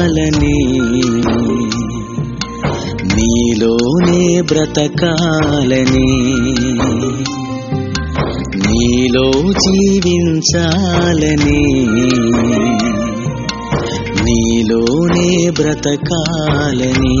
జీవించాలని నీలోనే బ్రతకాలని నీలో జీవించాలని నీలోనే బ్రతకాలని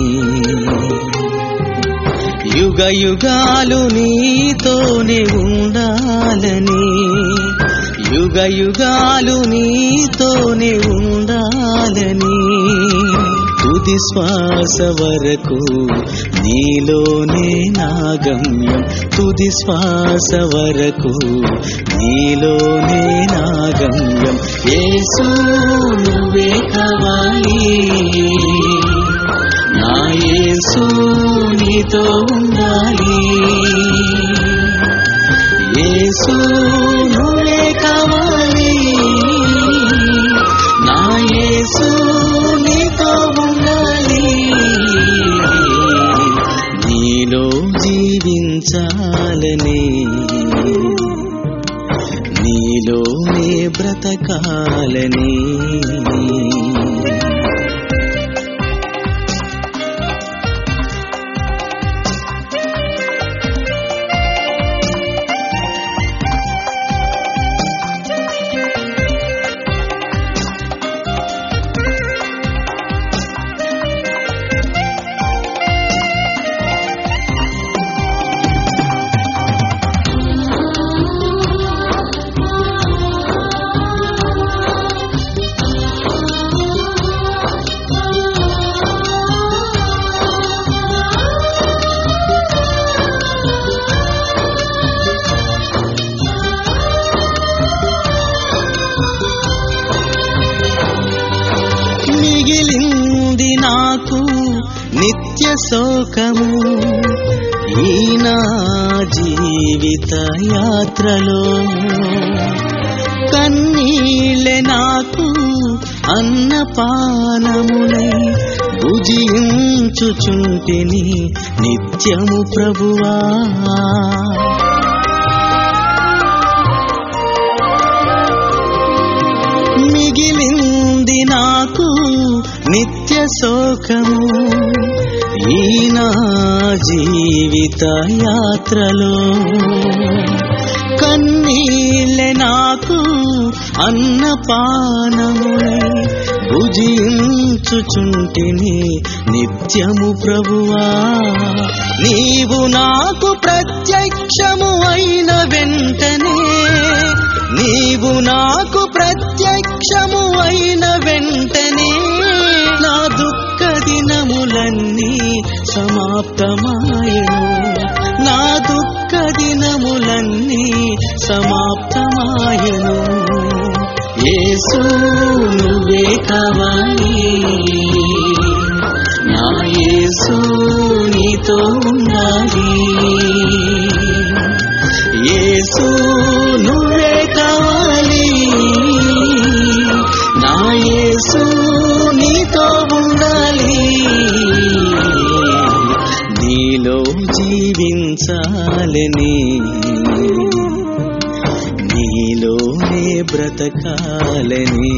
యుగ యుగాలు నీతోనే ఉండాలని యుగ యుగాలు నీతోనే ఉండాలని తుది శ్వాస వరకు నీలోనే నా గమ్యం తుది శ్వాస వరకు నీలోనే నా గమ్యం యేసు నువ్వే కావాలి నా యేసు నీతో ఉండాలి యేసు నువ్వే కావాలి నా యేసు నీతో ఉండాలి నీలో జీవించాలని నీలోనే బ్రతకాలని మిగిలింది నాకు నిత్య శోకము ఈ నా జీవిత యాత్రలో కన్నీళ్ళే నాకు అన్నపానములై భుజించుచుంటిని నిత్యము ప్రభువా మిగిలింది నాకు నిత్య శోకము ఈ నా జీవిత యాత్రలో కన్నీళ్ళే నాకు అన్నపానములై భుజించుచుంటిని నిత్యము ప్రభువా నీవు నాకు ప్రత్యక్షము అయిన వెంటనే నీవు నాకు ప్రత్యక్షము అయిన వెంటనే నా దుఃఖ దినములన్నీ సమాప్తమాయెను నా దుఃఖ దినములన్నీ సమాప్తమాయెను యేసు నువ్వే కావాలి నా యేసు నీతో ఉండాలి యేసు నువ్వే కావాలి నా యేసు నీతో ఉండాలి నీలో జీవించాలని నీలోనే బ్రతకాలని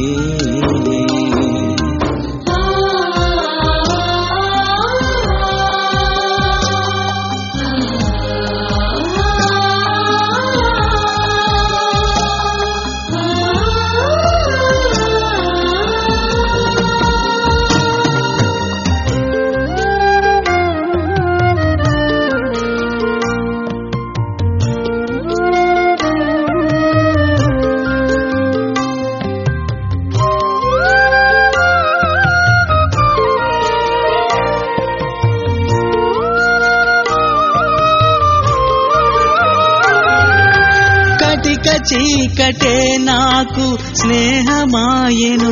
కటిక చీకటే నాకు స్నేహమాయెను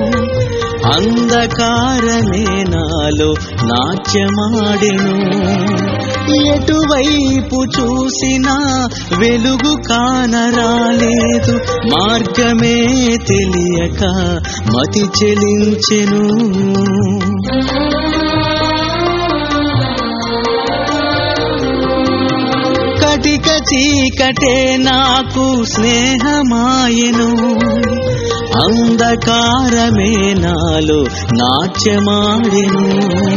అంధకారమే నాలో నాట్యమాడెను ఎటువైపు చూసినా వెలుగు కానరాలేదు మార్గమే తెలియక మతి చెలించెను కటిక చీకటే నాకు స్నేహమాయెను, అంధకారమే నాలో నాట్యమాడెను.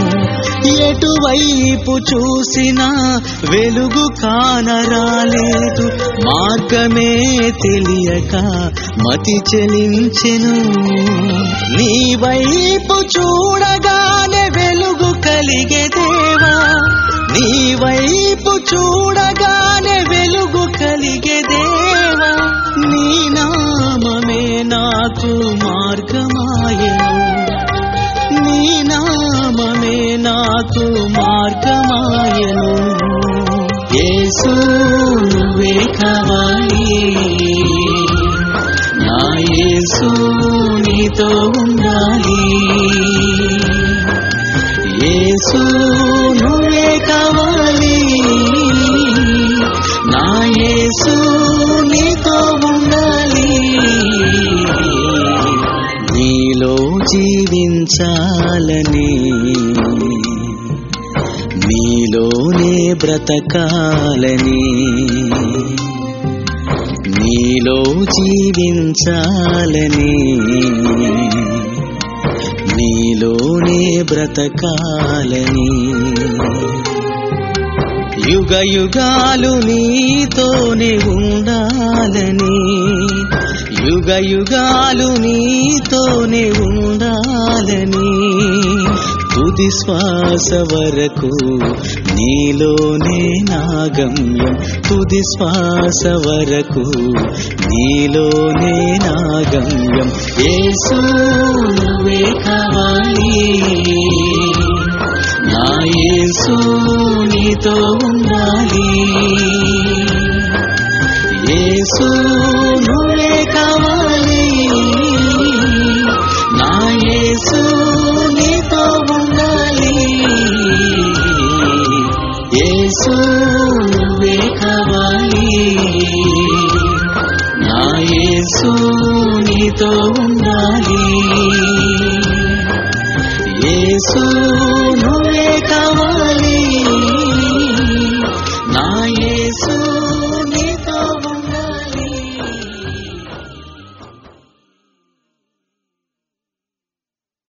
ఎటువైపు చూసినా వెలుగు కానరాలేదు, మార్గమే తెలియక మతి చెలించెను. నీ వైపు చూడగానే వెలుగు కలిగే దేవా, నీ వైపు చూడగానే వెలుగు కలిగే దేవా. నీ నామమే నాకు మార్గమాయెను, నీ నామమే నాకు మార్గమాయెను. యేసు నువ్వే కావాలి, నా యేసు నీతో ఉండాలి. యేసు నువ్వే కావాలి, నా యేసు నీతో ఉండాలి. నీలో జీవించాలని, నీలోనే బ్రతకాలని, నీలో జీవించాలని, నీలోనే బ్రతకాలని. యుగ యుగాలు నీతోనే ఉండాలని, యుగ యుగాలు నీతోనే ఉండాలని. తుది శ్వాస వరకు నీలోనే నా గమ్యం, తుది శ్వాస వరకు నీలోనే నా గమ్యం. యేసు నువ్వే కావాలి, నా యేసు నీతో ఉండాలి. యేసు నువ్వే కావాలి, నా యేసు నీతో ఉండాలి. యేసు